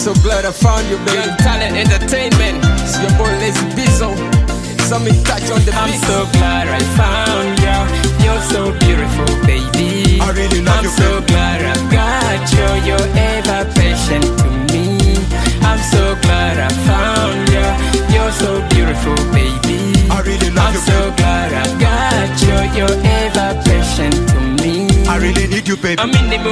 so glad I found you, baby. Young Talent Entertainment. It's your boy Lazy Bizzo. Some touch on the beat. I'm so glad I found you. You're so beautiful, baby. I really love you, I'm so glad I've got you. You're ever patient to me. I'm so glad I found you. You're so beautiful, baby. I really love I'm you, so glad I've got you. You're ever patient to me. I really need you, baby. I'm in the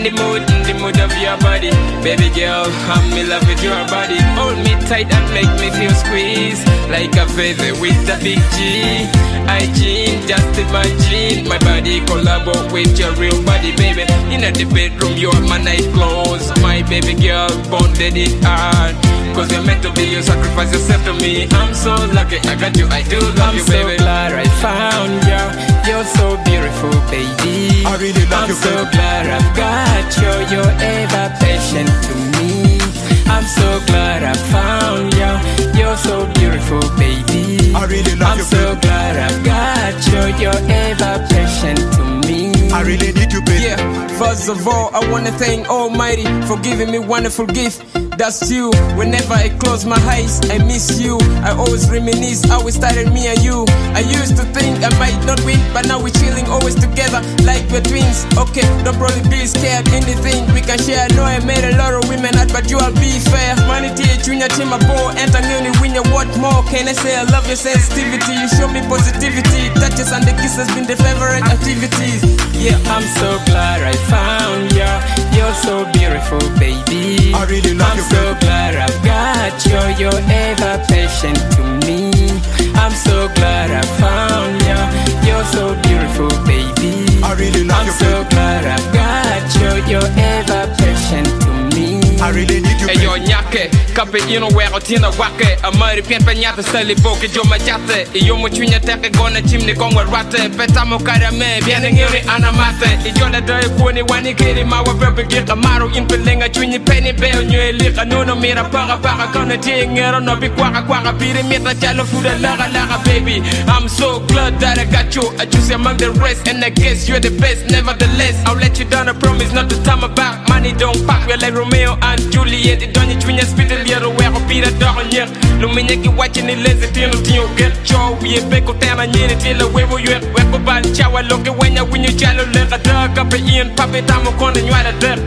mood of your body. Baby girl, I'm in love with your body. Hold me tight and make me feel squeezed like a feather with a big G. Hygiene, just imagine my body collabo with your real body, baby. In the bedroom, you're my night clothes. My baby girl, bonded it hard. Cause you're meant to be, you sacrifice yourself to me. I'm so lucky, I got you, I do love you, baby. I'm so glad I found you. You're so beautiful, baby. I really love you, I'm so baby. glad I've got you. You're ever patient to me. I'm so glad I found you. You're so beautiful, baby. I really love I'm you, so baby. glad I've got you. You're ever patient to me. I really need you, baby. Yeah, first of all, I wanna thank Almighty for giving me wonderful gift. That's you. Whenever I close my eyes, I miss you. I always reminisce how we started, me and you. I used to think I might not win, but now we're chilling always together like we're twins. Okay, don't probably be scared. Anything we can share. I know I made a lot of women out, but you all be fair. Humanity, junior team, a ball, enter only win. What more can I say? I love your sensitivity. You show me positivity. Touches and the kisses been the favorite activities. Yeah, I'm so glad I found you. You're so beautiful, baby. I really love you, I'm so glad I've got you. You're ever patient to me. I'm so glad I found you. You're so beautiful, baby. I really love I'm you, so baby. glad I've got you. You're ever patient to me. I really need you, Hey baby. yo nyake, kape ino wero tina wake. Amari pien penyata steli boke jo machate. Iyo mo chunya teke gona chimni kongwa rate. Peta mo karame, biene ngiri anamate. Iyo le doye kuni wani kiri mawa bebe gika maru impelenga chunyi peni beo nyue lika. Nuno mira para kona tingero no bi kwaka biri mita chalo fuda laga baby. I'm so glad that I got you. I choose among the rest and I guess you're the best. Nevertheless, I'll let you down, I promise not to time about. Money don't pack, we're like Romeo and Juliet. It don't you twin your spit and you're aware of Peter Dogonier. Lumineki watching the lazy tino tino get show. We a beko tana nyini tila wewo you weko ban chawa loke when you chalo leka dog up in papi tamo kona nyuada der.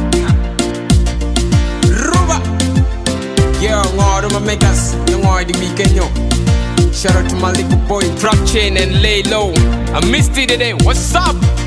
Ruba. Yeah, ngoro ma make us. Ngoro di weekend yo. Shout out to my little boy. Drop chain and lay low. I missed it today. What's up?